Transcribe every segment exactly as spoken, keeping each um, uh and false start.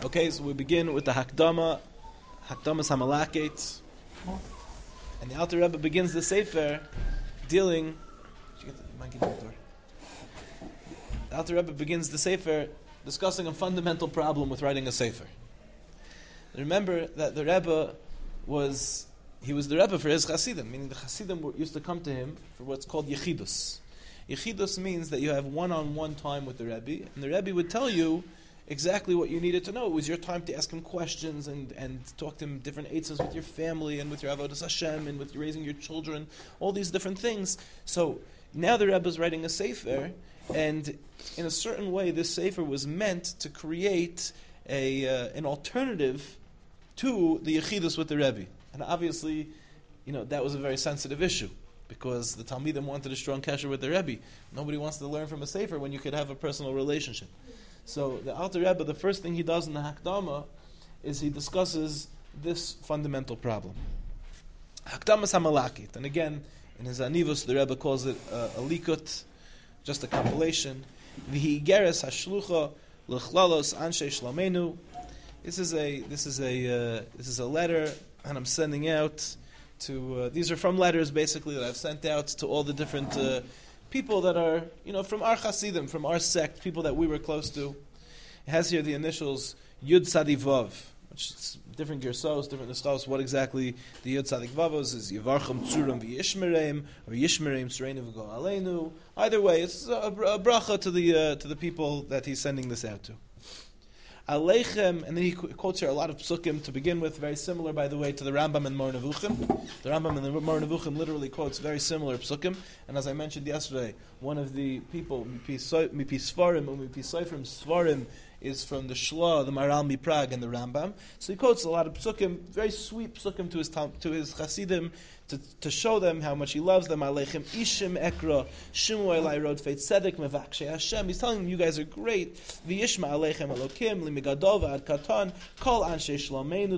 Okay, so we begin with the Hakdama, Hakdamas Hamalaket, and the Alter Rebbe begins the Sefer dealing. The Alter Rebbe begins the Sefer discussing a fundamental problem with writing a Sefer. Remember that the Rebbe was he was the Rebbe for his Chasidim, meaning the Chasidim used to come to him for what's called Yechidus. Yechidus means that you have one-on-one time with the Rebbe, and the Rebbe would tell you exactly what you needed to know. It was your time to ask him questions and, and talk to him different eitzos with your family and with your avodas Hashem and with raising your children, all these different things. So now the Rebbe is writing a sefer, and in a certain way, this sefer was meant to create a uh, an alternative to the yechidus with the Rebbe. And obviously, you know, that was a very sensitive issue, because the Talmidim wanted a strong kasher with the Rebbe. Nobody wants to learn from a sefer when you could have a personal relationship. So the Alter Rebbe, the first thing he does in the Hakdama is he discusses this fundamental problem. Hakdamas Hamalakit. And again, in his Anivus, the Rebbe calls it uh, a likut, just a compilation. V'hi geres hashlucha l'chlalos anshe shlamenu. This is a this is a uh, this is a letter, and I'm sending out to. Uh, these are from letters basically that I've sent out to all the different Uh, people that are, you know, from our Hasidim, from our sect, people that we were close to. It has here the initials Yud Tzadi Vav, which is different gersos, different nischos. What exactly the Yud Tzadi Vavos is? Yivarcham Tzuram v'Yishmereim, or Yishmereim Sreinu v'Go Aleinu. Either way, it's a, a bracha to the uh, to the people that he's sending this out to. Aleichem, and then he quotes here a lot of psukim to begin with, very similar, by the way, to the Rambam and Mor Nevuchim. The Rambam and the Mor Nevuchim literally quotes very similar psukim, and as I mentioned yesterday, one of the people, Mipi Svarim, or Mipi Seifrim Svarim, is from the Shla, the Maral Miprag, and the Rambam. So he quotes a lot of psukim, very sweet psukim to his to his Chasidim, to, to show them how much he loves them. Aleichem Ishim Ekra, Shimu Elai Rod Feit Tzedek Mevakshe Hashem. He's telling them, you guys are great. V'yishma Aleichem Elokim, Limigadov Ad Katan, Kol Anshe Shlomeinu,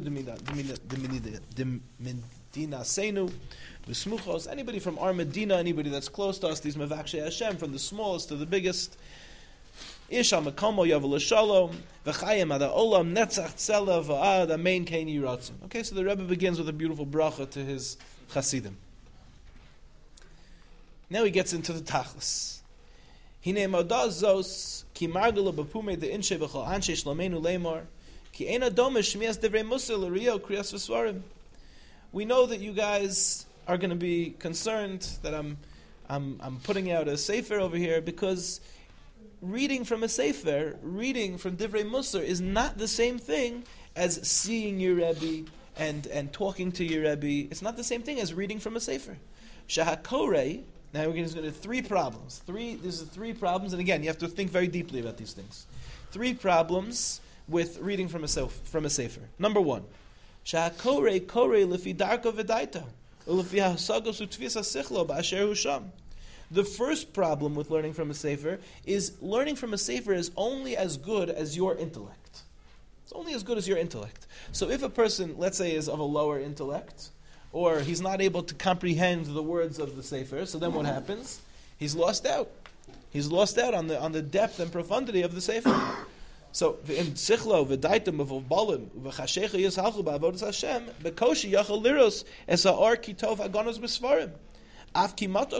Demedina Seinu, V'smuchos. Anybody from our Medina, anybody that's close to us, these Mevakshe Hashem, from the smallest to the biggest. Isha Makamo Yavel Shalom, V'chayim Ada Olam Netzach Tzela V'ad Amein Kein Yiratzim. Okay, so the Rebbe begins with a beautiful bracha to his Chasidim. Now he gets into the Tachlis. Hine Modaz Zos Ki Margala B'Pume De Inshe V'Chol Anshe Shlomeinu Leimor Ki Ein Adome Shmias Devrei Musa L'Rio Kriyas V'Svarim. We know that you guys are going to be concerned that I'm, I'm, I'm putting out a sefer over here, because reading from a sefer, reading from Divrei Musar, is not the same thing as seeing your Rebbe and, and talking to your Rebbe. It's not the same thing as reading from a sefer. Shahakore. Now we're going to do three problems. Three. There's three problems, and again, you have to think very deeply about these things. Three problems with reading from a from a sefer. Number one, Shahakore kore lefi darko v'daito ulefi hasagos u'tfisa sichlo ba'asher husham. The first problem with learning from a sefer is learning from a sefer is only as good as your intellect. It's only as good as your intellect. So if a person, let's say, is of a lower intellect, or he's not able to comprehend the words of the sefer, so then what happens? He's lost out. He's lost out on the on the depth and profundity of the sefer. So in sichlo v'daitem v'balim v'chashecha yishalchu ba'avodas Hashem bekoshi yachal liros es ha'or kitov agonos b'svarim. So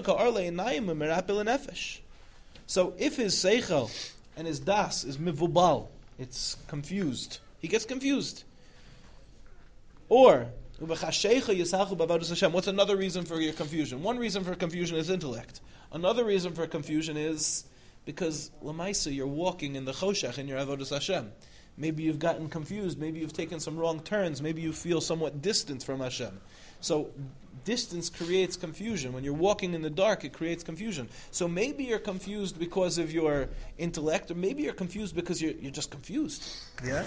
if his seichel and his das is mivubal, it's confused. He gets confused. Or what's another reason for your confusion? One reason for confusion is intellect. Another reason for confusion is because lamaisa, you're walking in the choshech in your avodas Hashem. Maybe you've gotten confused. Maybe you've taken some wrong turns. Maybe you feel somewhat distant from Hashem. So distance creates confusion. When you're walking in the dark, it creates confusion. So maybe you're confused because of your intellect, or maybe you're confused because you're you're just confused. Yeah.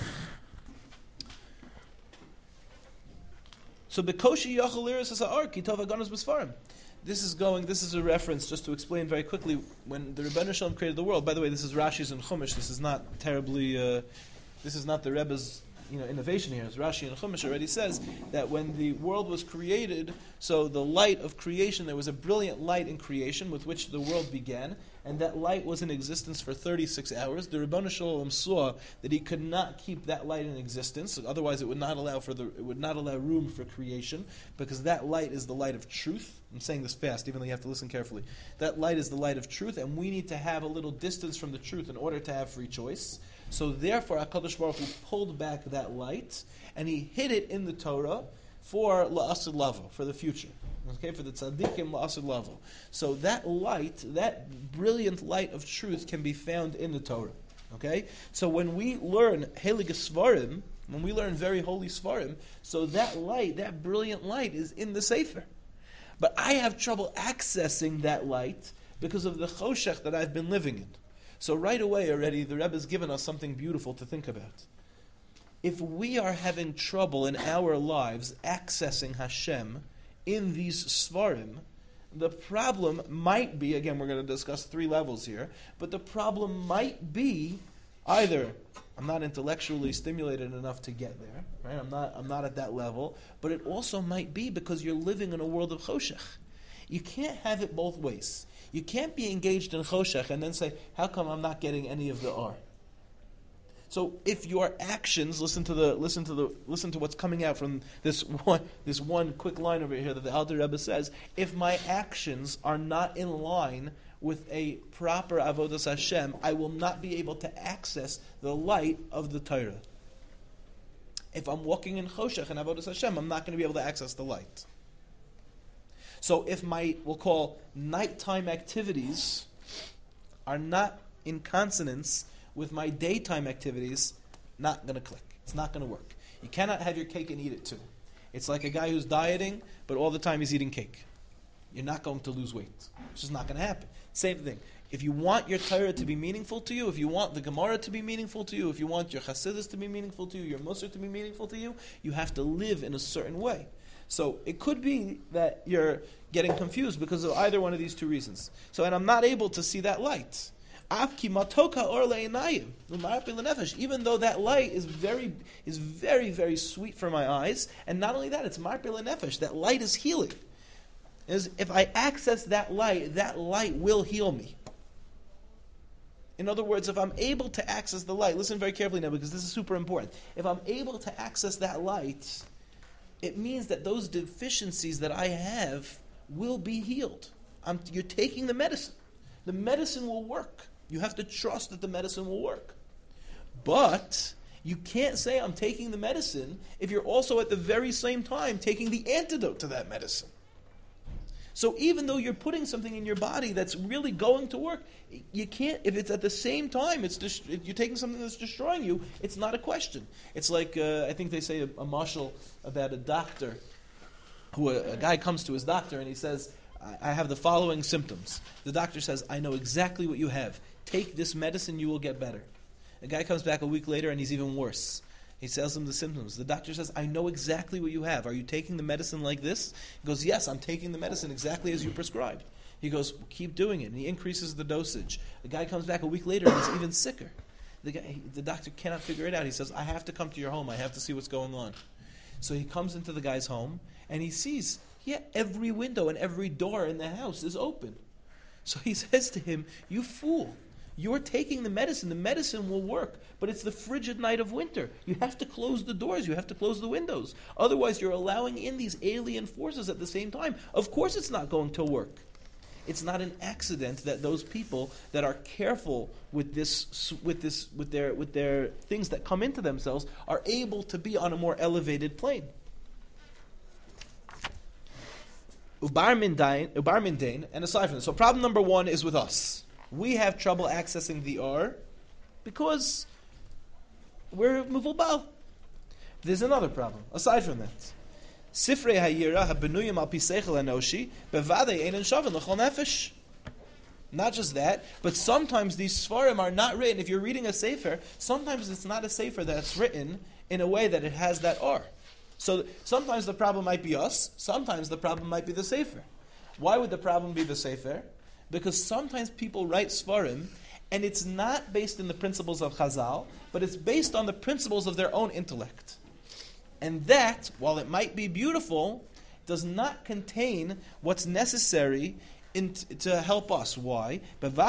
So bekoshi yachal liros es ha'or kitov agonos b'sfarim. This is going. This is a reference, just to explain very quickly, when the Rebbeinu Shalom created the world. By the way, this is Rashi's and Chumash. This is not terribly. Uh, this is not the Rebbe's you know, innovation here, as Rashi and Chumash already says, that when the world was created, so the light of creation, there was a brilliant light in creation with which the world began, and that light was in existence for thirty-six hours. The Ribono Shel Olam saw that he could not keep that light in existence, otherwise it would not allow for the it would not allow room for creation, because that light is the light of truth. I'm saying this fast, even though you have to listen carefully. That light is the light of truth, and we need to have a little distance from the truth in order to have free choice. So therefore, HaKadosh Baruch Hu pulled back that light, and he hid it in the Torah for la'asud lavo, for the future. Okay, for the tzaddikim la'asud lavo. So that light, that brilliant light of truth, can be found in the Torah. Okay, so when we learn Heilige Svarim, when we learn very holy Svarim, so that light, that brilliant light, is in the Sefer. But I have trouble accessing that light because of the choshech that I've been living in. So right away already, the Rebbe has given us something beautiful to think about. If we are having trouble in our lives accessing Hashem in these Svarim, the problem might be, again, we're going to discuss three levels here, but the problem might be either I'm not intellectually stimulated enough to get there, right? I'm not, I'm not at that level, but it also might be because you're living in a world of choshech. You can't have it both ways. You can't be engaged in choshech and then say, how come I'm not getting any of the R? So if your actions, listen to the listen to the listen to what's coming out from this one this one quick line over here that the Alter Rebbe says, if my actions are not in line with a proper avodas Hashem, I will not be able to access the light of the Torah. If I'm walking in choshech and avodas Hashem, I'm not going to be able to access the light. So if my, we'll call, nighttime activities are not in consonance with my daytime activities, not going to click. It's not going to work. You cannot have your cake and eat it too. It's like a guy who's dieting, but all the time he's eating cake. You're not going to lose weight. It's just not going to happen. Same thing. If you want your Torah to be meaningful to you, if you want the Gemara to be meaningful to you, if you want your Chassidus to be meaningful to you, your Musar to be meaningful to you, you have to live in a certain way. So it could be that you're getting confused because of either one of these two reasons. So, and I'm not able to see that light. Even though that light is very, is very, very sweet for my eyes, and not only that, it's marpe lenefesh. That light is healing. Is if I access that light, that light will heal me. In other words, if I'm able to access the light, listen very carefully now because this is super important. If I'm able to access that light, it means that those deficiencies that I have will be healed. I'm, you're taking the medicine. The medicine will work. You have to trust that the medicine will work. But you can't say I'm taking the medicine if you're also at the very same time taking the antidote to that medicine. So even though you're putting something in your body that's really going to work, you can't, if it's at the same time, it's dest- if you're taking something that's destroying you, it's not a question. It's like, uh, I think they say a, a mashal about a doctor, who a, a guy comes to his doctor and he says, I, I have the following symptoms. The doctor says, I know exactly what you have. Take this medicine, you will get better. A guy comes back a week later and he's even worse. He tells him the symptoms. The doctor says, I know exactly what you have. Are you taking the medicine like this? He goes, yes, I'm taking the medicine exactly as you prescribed. He goes, well, keep doing it. And he increases the dosage. The guy comes back a week later and he's even sicker. The, guy, he, the doctor cannot figure it out. He says, I have to come to your home. I have to see what's going on. So he comes into the guy's home and he sees, yeah, every window and every door in the house is open. So he says to him, you fool. You're taking the medicine. The medicine will work, but it's the frigid night of winter. You have to close the doors. You have to close the windows. Otherwise, you're allowing in these alien forces at the same time. Of course it's not going to work. It's not an accident that those people that are careful with this, with this, with their, with their things that come into themselves are able to be on a more elevated plane. Ubar mindain, and aside from this, so problem number one is with us. We have trouble accessing the R because we're muvulbal. There's another problem, aside from that. Sifrei hayira habenuyim al piseichel enoshi bevadei einen shavin l'chol nefesh. Not just that, but sometimes these svarim are not written. If you're reading a sefer, sometimes it's not a sefer that's written in a way that it has that R. So sometimes the problem might be us, sometimes the problem might be the sefer. Why would the problem be the sefer? Because sometimes people write svarim And it's not based in the principles of Chazal, but it's based on the principles of their own intellect. And that, while it might be beautiful, does not contain what's necessary in t- to help us. Why?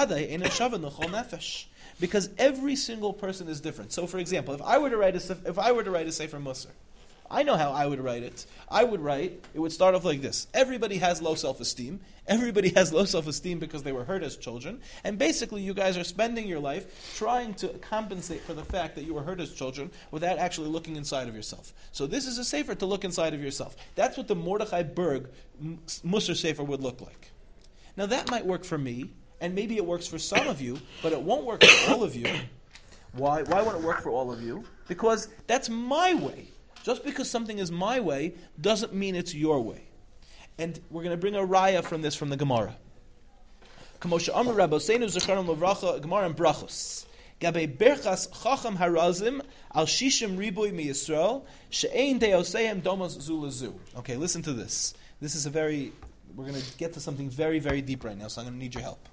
Because every single person is different. So, for example, if I were to write a if I were to write a Sefer Musar, I know how I would write it. I would write, it would start off like this. Everybody has low self-esteem. Everybody has low self-esteem because they were hurt as children. And basically, you guys are spending your life trying to compensate for the fact that you were hurt as children without actually looking inside of yourself. So this is a sefer to look inside of yourself. That's what the Mordechai Berg Musar Sefer would look like. Now that might work for me, and maybe it works for some of you, but it won't work for all of you. Why? Why won't it work for all of you? Because that's my way. Just because something is my way doesn't mean it's your way. And we're going to bring a raya from this from the Gemara. Kamosha Amr Rabbeinu Zecharon Levracha Gemara and Brachos. Gabe Berchas Chacham Harazim Al Shishim Riboy Mi Yisrael She'ein Deoseim Domos Zulazu. Okay, listen to this. This is a very. We're going to get to something very, very deep right now, so I'm going to need your help.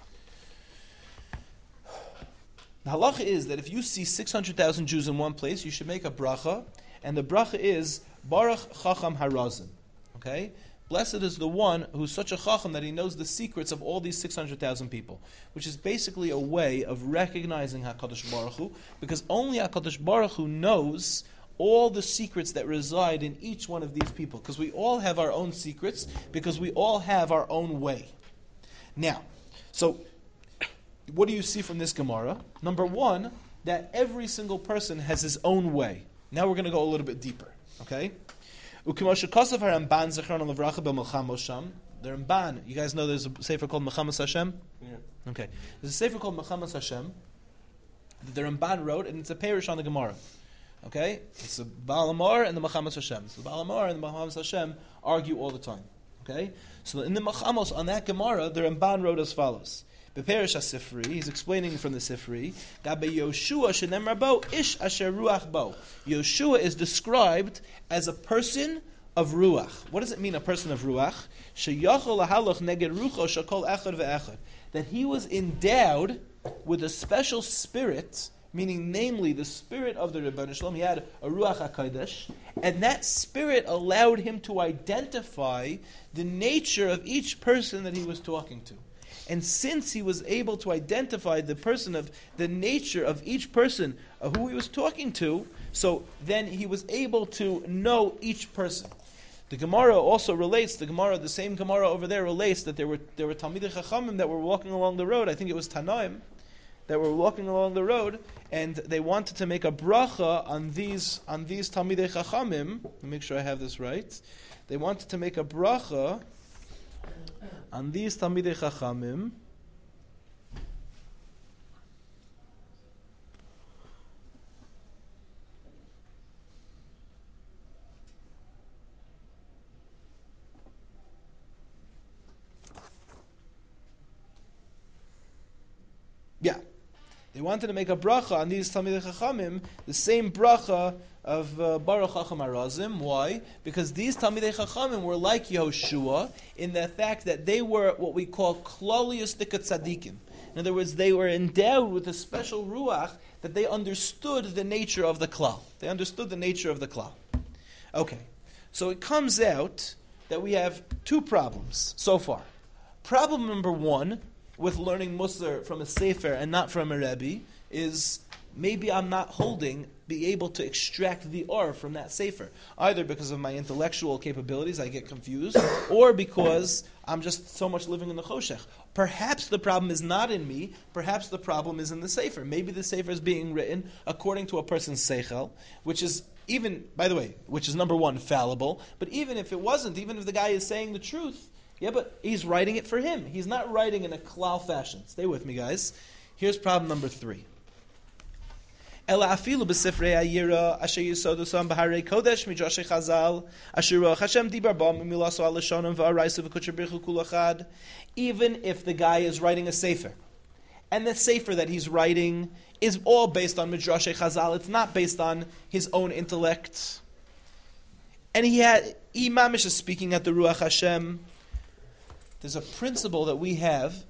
The halacha is that if you see six hundred thousand Jews in one place, you should make a bracha. And the bracha is Baruch Chacham Harazim. Okay? Blessed is the one who's such a chacham that he knows the secrets of all these six hundred thousand people, which is basically a way of recognizing HaKadosh Baruch Hu, because only HaKadosh Baruch Hu knows all the secrets that reside in each one of these people, because we all have our own secrets, because we all have our own way. Now, so what do you see from this Gemara? Number one, that every single person has his own way. Now we're going to go a little bit deeper, okay? The Ramban, you guys know there's a sefer called Mechamas Hashem? Yeah. Okay. There's a sefer called Mechamas Hashem that the Ramban wrote, and it's a parish on the Gemara. Okay? It's the Baal Amor and the Mechamas Hashem. So the Baal Amor and the Mechamas Hashem argue all the time. Okay? So in the Mechamos, on that Gemara, the Ramban wrote as follows. Beperish HaSifri, he's explaining from the Sifri, Gabe Yoshua shenemar bo ish asher ruach bo. Yoshua is described as a person of ruach. What does it mean, a person of ruach? Sheyachol lahaloch neged rucho shakol echad ve'echad. That he was endowed with a special spirit, meaning namely the spirit of the Rebbeinu Shalom. He had a ruach HaKodesh, and that spirit allowed him to identify the nature of each person that he was talking to. And since he was able to identify the person of the nature of each person of who he was talking to, so then he was able to know each person. The Gemara also relates, the Gemara, the same Gemara over there relates that there were there were Talmidei Chachamim that were walking along the road. I think it was Tanaim that were walking along the road, and they wanted to make a bracha on these on these Talmidei Chachamim. Let me make sure I have this right. They wanted to make a bracha on these Talmidei Chachamim. Yeah. They wanted to make a bracha on these Talmidei Chachamim, the same bracha of uh, Baruch Chacham Harazim. Why? Because these Talmidei Chachamim were like Yehoshua in the fact that they were what we call klalius dikat tzadikim. In other words, they were endowed with a special ruach that they understood the nature of the klal. They understood the nature of the klal. Okay, so it comes out that we have two problems so far. Problem number one with learning Musar from a Sefer and not from a Rebbe is maybe I'm not holding, be able to extract the or from that Sefer. Either because of my intellectual capabilities, I get confused, or because I'm just so much living in the Choshech. Perhaps the problem is not in me, perhaps the problem is in the Sefer. Maybe the Sefer is being written according to a person's Seichel, which is even, by the way, which is number one, fallible, but even if it wasn't, even if the guy is saying the truth, yeah, but he's writing it for him. He's not writing in a klal fashion. Stay with me, guys. Here's problem number three. Ela afilu b'sifrei ayira asher yisodosam b'harei kodesh midrashei chazal asher ruach Hashem dibar ba mimilaso al leshonim v'araisu v'kutcher birchu kul echad. Even if the guy is writing a sefer, and the sefer that he's writing is all based on midrashei chazal, it's not based on his own intellect, and he had Imamish is speaking at the ruach Hashem. There's a principle that we have,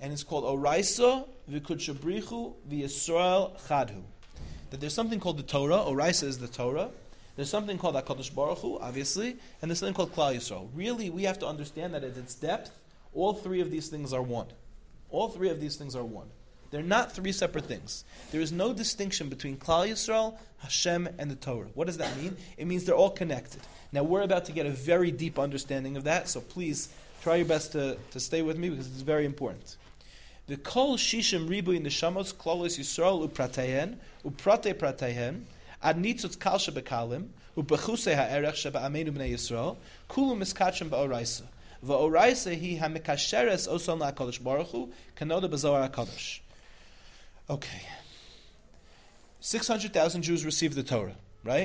and it's called Oraisa v'Kudshabrichu v'Yisrael Chadhu. That there's something called the Torah. Oraisa is the Torah. There's something called HaKadosh Baruch Hu, obviously, and there's something called Klal Yisrael. Really, we have to understand that at its depth, all three of these things are one. All three of these things are one. They're not three separate things. There is no distinction between Klal Yisrael, Hashem, and the Torah. What does that mean? It means they're all connected. Now, we're about to get a very deep understanding of that, so please try your best to, to stay with me because it's very important. The kol shishim ribu in the shamos klolos Yisrael upratehen uprate pratehen ad nitzutz kal shebekalim ubechusei ha'erech sheba'amenu b'nei Yisrael kulu miskachem ba'oraisa va'oraisa hi ha'mekasheres oson la'akadosh baruch hu kanoda b'zohar ha'kadosh. Okay, six hundred thousand Jews received the Torah, right?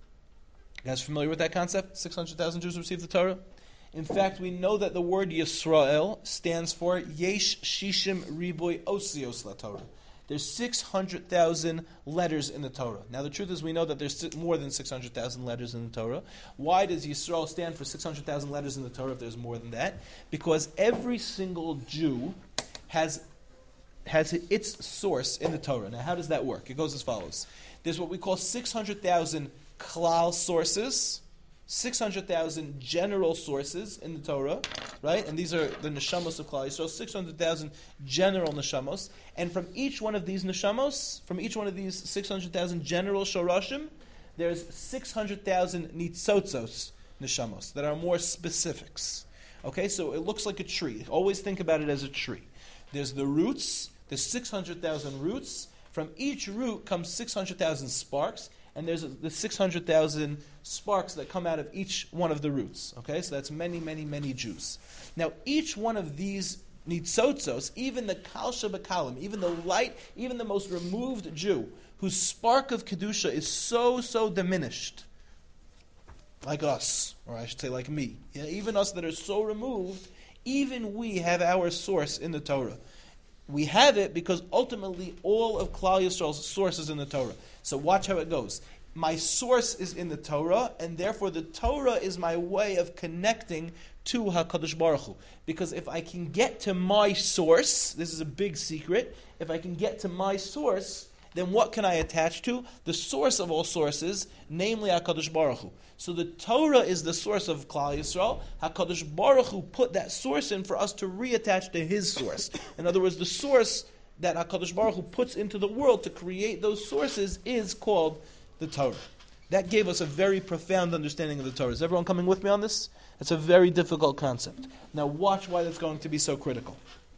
You guys familiar with that concept? six hundred thousand Jews received the Torah. In fact, we know that the word Yisrael stands for Yesh Shishim Riboy Osios La Torah. There's six hundred thousand letters in the Torah. Now, the truth is we know that there's more than six hundred thousand letters in the Torah. Why does Yisrael stand for six hundred thousand letters in the Torah if there's more than that? Because every single Jew has, has its source in the Torah. Now, how does that work? It goes as follows. There's what we call six hundred thousand klal sources, six hundred thousand general sources in the Torah, right? And these are the neshamos of Klal Yisrael, six hundred thousand general neshamos. And from each one of these neshamos, from each one of these six hundred thousand general shorashim, there's six hundred thousand nitzotzos neshamos that are more specifics. Okay, so it looks like a tree. Always think about it as a tree. There's the roots, there's six hundred thousand roots. From each root comes six hundred thousand sparks, and there's the six hundred thousand sparks that come out of each one of the roots. Okay, so that's many, many, many Jews. Now, each one of these nitzotzos, even the kal shebekalim, even the light, even the most removed Jew, whose spark of kedusha is so, so diminished, like us, or I should say like me, yeah, even us that are so removed, even we have our source in the Torah. We have it because ultimately all of Klal Yisrael's source is in the Torah. So watch how it goes. My source is in the Torah, and therefore the Torah is my way of connecting to HaKadosh Baruch Hu. Because if I can get to my source, this is a big secret, if I can get to my source, then what can I attach to? The source of all sources, namely HaKadosh Baruch Hu. So the Torah is the source of Klal Yisrael. HaKadosh Baruch Hu put that source in for us to reattach to His source. In other words, the source that HaKadosh Baruch Hu puts into the world to create those sources is called the Torah. That gave us a very profound understanding of the Torah. Is everyone coming with me on this? It's a very difficult concept. Now watch why that's going to be so critical.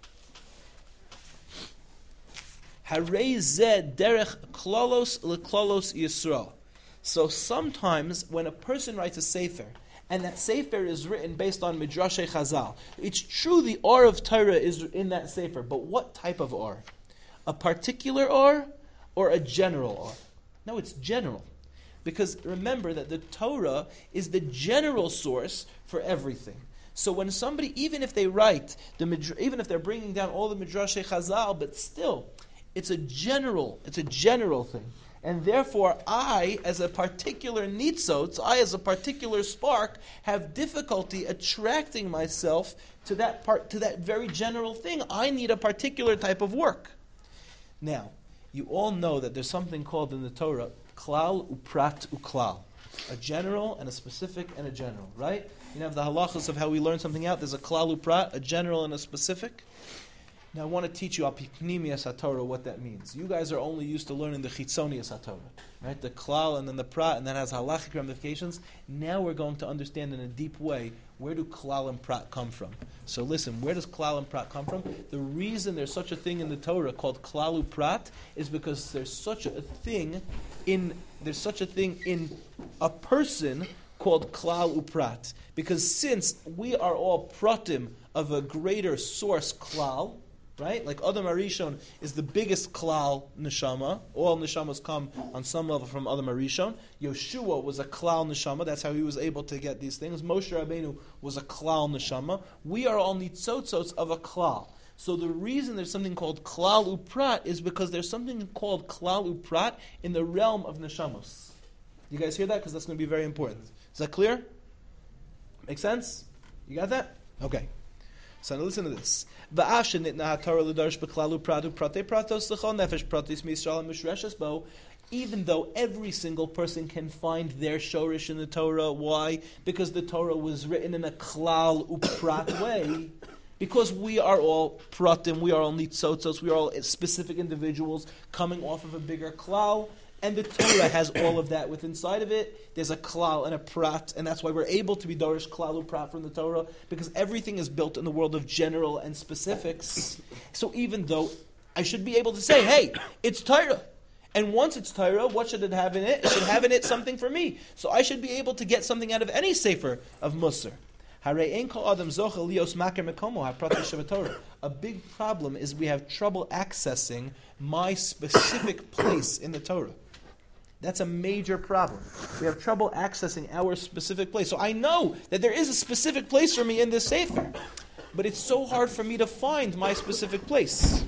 Harei zeh derech klolos leklolos Yisrael. So sometimes when a person writes a sefer, and that sefer is written based on Midrashei Chazal, it's true the or of Torah is in that sefer, but what type of or? A particular or, or a general or? No, it's general. Because remember that the Torah is the general source for everything. So when somebody, even if they write, the even if they're bringing down all the Midrashei Chazal, but still, it's a general, it's a general thing. And therefore, I, as a particular nitzotz, I, as a particular spark, have difficulty attracting myself to that part, to that very general thing. I need a particular type of work. Now, you all know that there's something called in the Torah, klal uprat uklal. A general and a specific and a general, right? You have the halachas of how we learn something out. There's a klal uprat, a general and a specific. Now I want to teach you apiknimias haTorah what that means. You guys are only used to learning the chitzonias haTorah, right? The klal and then the prat, and that has halachic ramifications. Now we're going to understand in a deep way, where do klal and prat come from? So listen, where does klal and prat come from? The reason there's such a thing in the Torah called klal uprat is because there's such a thing in there's such a thing in a person called klal uprat. Because since we are all pratim of a greater source klal, right? Like Adam Arishon is the biggest klal neshama. All neshamas come on some level from Adam Arishon. Yoshua was a klal neshama. That's how he was able to get these things. Moshe Rabbeinu was a klal neshama. We are all nitzotzos of a klal. So the reason there's something called klal uprat is because there's something called klal uprat in the realm of neshamos. You guys hear that? Because that's going to be very important. Is that clear? Make sense? You got that? Okay. So now listen to this. V'ashen nitna haTorah l'darsh b'chlalu pradu prate pratos l'chol nefesh pratis miyisrael mishreshes bo. Even though every single person can find their shorish in the Torah. Why? Because the Torah was written in a klal uprat way. Because we are all pratim, we are all nitzotzos, we are all specific individuals coming off of a bigger klal. And the Torah has all of that within inside of it. There's a klal and a prat, and that's why we're able to be dorish klal uprat from the Torah, because everything is built in the world of general and specifics. So even though I should be able to say, hey, it's Torah. And once it's Torah, what should it have in it? It should have in it something for me. So I should be able to get something out of any sefer of Musar. A big problem is we have trouble accessing my specific place in the Torah. That's a major problem. We have trouble accessing our specific place. So I know that there is a specific place for me in this sefer, but it's so hard for me to find my specific place.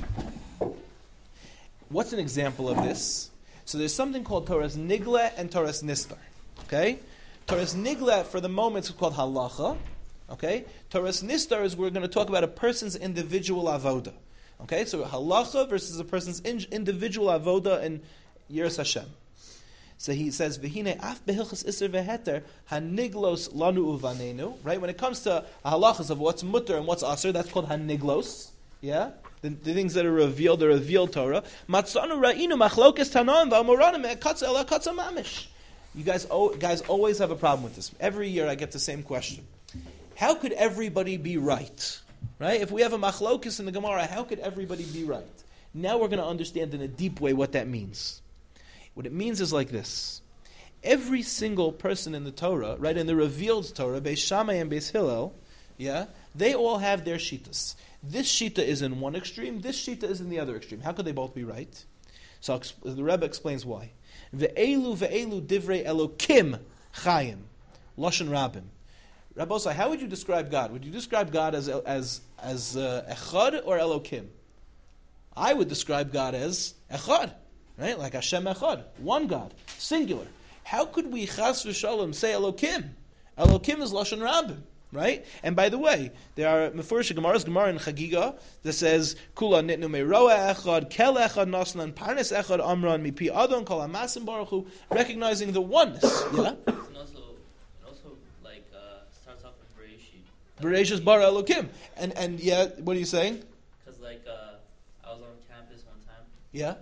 What's an example of this? So there's something called Torah's Nigla and Torah's Nistar. Okay? Torah's Nigla, for the moment, is called Halacha. Okay? Torah's Nistar is we're going to talk about a person's individual avoda. Okay? So Halacha versus a person's in, individual avoda in Yiras Hashem. So he says, "V'hine af behilchas iser veheter haniglos lanu uvanenu." Right? When it comes to halachas of what's mutter and what's aser, that's called haniglos. Yeah, the, the things that are revealed, the revealed Torah. Matzanu ra'inu machlokes tanan v'amoranim ekatz ela katz mamish. You guys, oh, guys always have a problem with this. Every year I get the same question: how could everybody be right? Right? If we have a machlokes in the Gemara, how could everybody be right? Now we're going to understand in a deep way what that means. What it means is like this. Every single person in the Torah, right, in the revealed Torah, Beis Shammai and Beis Hillel, yeah, they all have their shittas. This shitta is in one extreme, this shitta is in the other extreme. How could they both be right? So the Rebbe explains why. Ve'elu ve'elu divrei Elokim chayim, Lashon Rabim. Rabbi Osai, how would you describe God? Would you describe God as as as uh, Echad or Elokim? I would describe God as Echad. Right? Like Hashem Echad, one God, singular. How could we chas v'shalom say Elokim? Elokim is Lashon Rabim, right? And by the way, there are Mefurish Gemara's Gemara in Chagiga that says Kula nitnu meroa echad, kel echad naslan, parnes echad amran mipi adon kol hamasim baruch hu, recognizing the oneness. Yeah. And also, it also like uh, starts off with Bereshit. Bereshit bara Elokim, and and yeah, what are you saying? Because like uh, I was on campus one time. Yeah.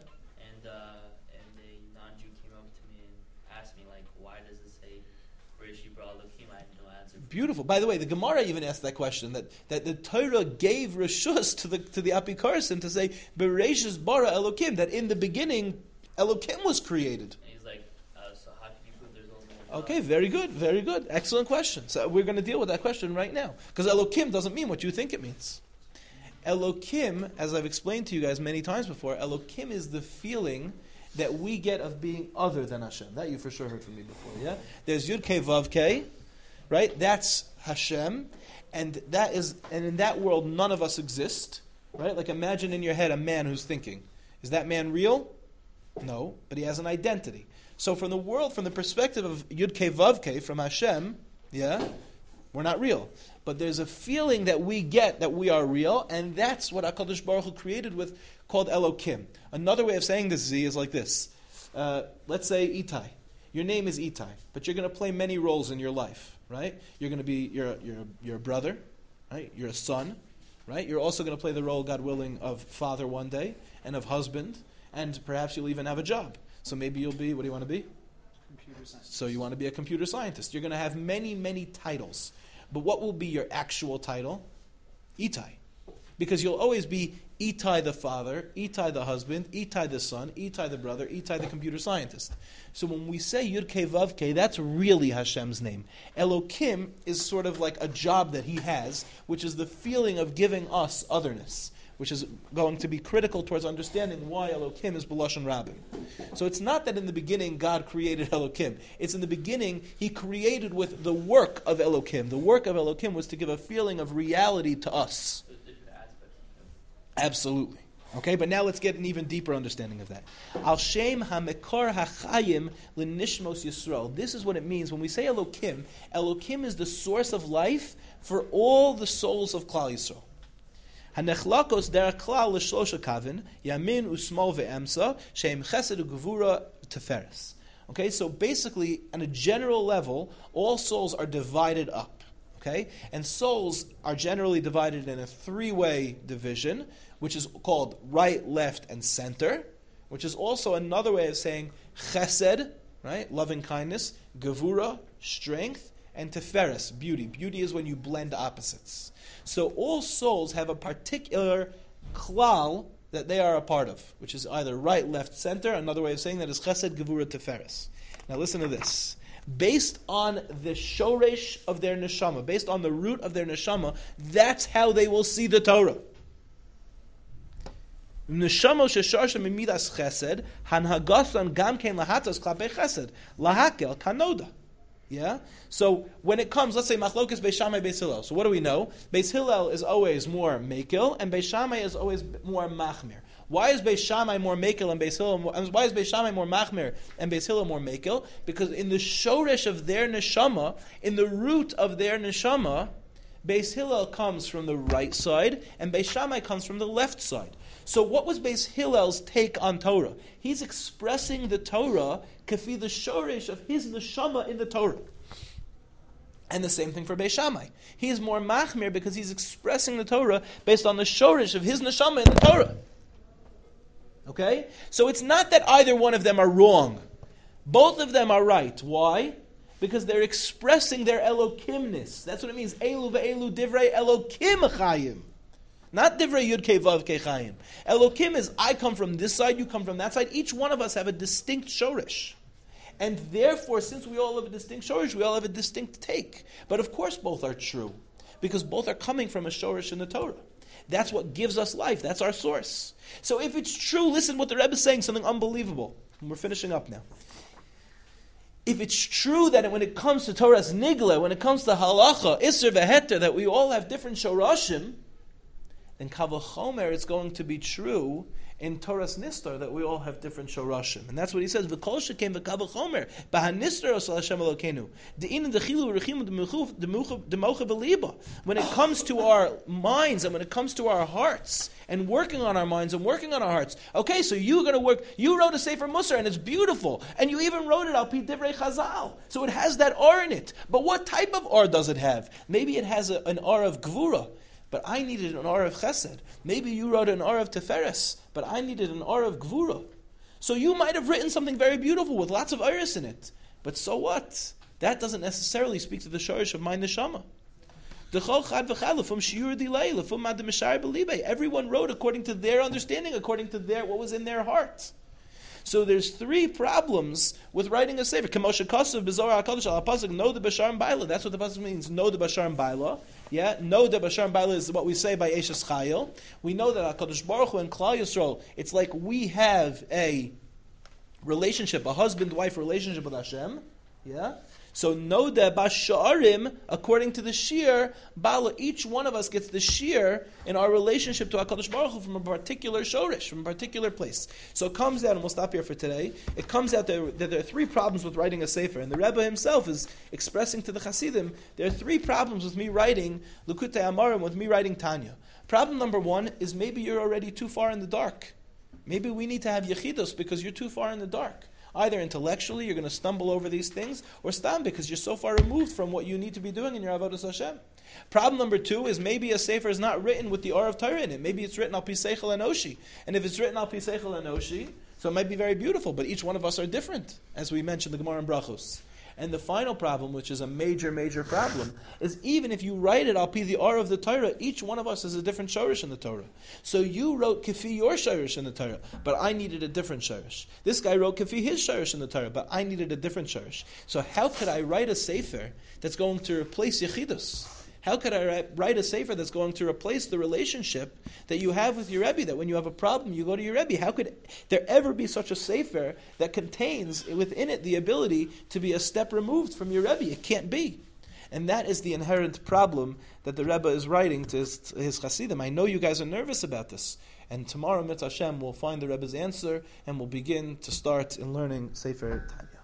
Beautiful. By the way, the Gemara even asked that question, that, that the Torah gave Rishus to the to the Apikarsim to say, Bereshis bara Elokim, that in the beginning, Elokim was created. And he's like, uh, so how can you prove there's only one God? Okay, very good, very good. Excellent question. So we're going to deal with that question right now. Because Elokim doesn't mean what you think it means. Elokim, as I've explained to you guys many times before, Elokim is the feeling that we get of being other than Hashem. That you for sure heard from me before, yeah? There's Yud Kei Vav Kei. Right? That's Hashem, and that is, and in that world, none of us exist. Right? Like imagine in your head a man who's thinking. Is that man real? No, but he has an identity. So from the world, from the perspective of Yud Kei Vav Kei, from Hashem, yeah, we're not real. But there's a feeling that we get that we are real, and that's what HaKadosh Baruch Hu created with, called Elokim. Another way of saying this, Z, is like this. Uh, let's say Itai. Your name is Itai, but you're going to play many roles in your life. Right? You're going to be you're you're you're a brother, right? You're a son, right? You're also going to play the role, God willing, of father one day and of husband, and perhaps you'll even have a job. So maybe you'll be, what do you want to be? Computer scientist. So you want to be a computer scientist. You're going to have many, many titles. But what will be your actual title? Itai. Because you'll always be Itai the father, Itai the husband, Itai the son, Itai the brother, Itai the computer scientist. So when we say Yud Kei Vav Kei, that's really Hashem's name. Elokim is sort of like a job that he has, which is the feeling of giving us otherness, which is going to be critical towards understanding why Elokim is B'Lashon Rabim. So it's not that in the beginning God created Elokim. It's in the beginning he created with the work of Elokim. The work of Elokim was to give a feeling of reality to us. Absolutely. Okay, but now let's get an even deeper understanding of that. Al Shem HaMekor HaChayim L'Nishmos Yisrael. This is what it means when we say Elokim. Elokim is the source of life for all the souls of Klal Yisrael. Hanechlakos derech klal l'shlosha kavin, yamin usmol ve'emsa, sheim chesed ugevura teferes. Okay, so basically, on a general level, all souls are divided up. Okay, and souls are generally divided in a three-way division, which is called right, left, and center, which is also another way of saying chesed, right, loving kindness, gevura, strength, and teferes, beauty. Beauty is when you blend opposites. So all souls have a particular klal that they are a part of, which is either right, left, center. Another way of saying that is chesed, gevura, teferes. Now listen to this. Based on the shoresh of their neshama, based on the root of their neshama, that's how they will see the Torah. Neshama shesharsha mimidas chesed, hanhagasan gam kein lahatas klape chesed, lahakel kanoda. Yeah? So when it comes, let's say Machlokes Beis Shammai Beis Hillel. So what do we know? Beis Hillel is always more Mekil, and Beis Shammai is always more Machmir. Why is Beis Shammai more Mekil and Beis Hillel more, why is Beis Shammai more Machmir and Beis Hillel more Mekil? Because in the shoresh of their neshama, in the root of their neshama, Beis Hillel comes from the right side, and Beis Shammai comes from the left side. So what was Beis Hillel's take on Torah? He's expressing the Torah kafi the shoresh of his neshama in the Torah. And the same thing for Beis Shammai. He is more machmir because he's expressing the Torah based on the shoresh of his neshama in the Torah. Okay? So it's not that either one of them are wrong. Both of them are right. Why? Because they're expressing their Elokimness. That's what it means. Elu ve'elu divrei Elokim chayim. Not divrei yud kei vav kei chayim. Elokim is I come from this side, you come from that side. Each one of us have a distinct shoresh. And therefore, since we all have a distinct shoresh, we all have a distinct take. But of course both are true. Because both are coming from a shoresh in the Torah. That's what gives us life. That's our source. So if it's true, listen what the Rebbe is saying, something unbelievable. And we're finishing up now. If it's true that when it comes to Torah's nigla, when it comes to halacha, isser veheter, that we all have different shorashim, then kavachomer, it's going to be true in Torah's nistar that we all have different shorashim, and that's what he says. V'kol shekem v'kavachomer b'hanistar osal Hashem Elokeinu de'inin dechilu v'rechimu democha b'liba. When it comes to our minds and when it comes to our hearts and working on our minds and working on our hearts. Okay, so you're going to work. You wrote a Sefer Musar and it's beautiful, and you even wrote it al pi divrei Chazal, so it has that or in it. But what type of or does it have? Maybe it has a, an or of gvura. But I needed an or of chesed. Maybe you wrote an or of teferes, but I needed an or of gvura. So you might have written something very beautiful with lots of iris in it. But so what? That doesn't necessarily speak to the shorish of my neshama. Everyone wrote according to their understanding, according to their what was in their heart. So there's three problems with writing a sefer. Know the Bashar Baila. That's what the pasuk means. Know the Bashar Baila. Yeah, know the Bashar Baila is what we say by Eshes Chayil. We know that HaKadosh Baruch Hu and Klal Yisrael, it's like we have a relationship, a husband-wife relationship with Hashem. Yeah. So know the Basharim, according to the Shir, Bala, each one of us gets the Shir in our relationship to HaKadosh Baruch Hu from a particular shorish, from a particular place. So it comes out, and we'll stop here for today, it comes out that there, there are three problems with writing a Sefer, and the Rebbe himself is expressing to the Hasidim, there are three problems with me writing Likutei Amarim, with me writing Tanya. Problem number one is maybe you're already too far in the dark. Maybe we need to have Yechidos because you're too far in the dark. Either intellectually, you're going to stumble over these things, or stam, because you're so far removed from what you need to be doing in your Avodas Hashem. Problem number two is maybe a sefer is not written with the Or of Torah in it. Maybe it's written al pi seichel enoshi. And if it's written al pi seichel enoshi, so it might be very beautiful, but each one of us are different, as we mentioned the Gemara in Brachos. And the final problem, which is a major, major problem, is even if you write it al pi the Or of the Torah, each one of us has a different shorish in the Torah. So you wrote kifi your shorish in the Torah, but I needed a different shorish. This guy wrote kifi his shorish in the Torah, but I needed a different shorish. So how could I write a sefer that's going to replace Yechidus? How could I write a sefer that's going to replace the relationship that you have with your Rebbe, that when you have a problem, you go to your Rebbe? How could there ever be such a sefer that contains within it the ability to be a step removed from your Rebbe? It can't be. And that is the inherent problem that the Rebbe is writing to his, to his Hasidim. I know you guys are nervous about this. And tomorrow, Mitzvah Hashem, we'll find the Rebbe's answer and we'll begin to start in learning Sefer Tanya.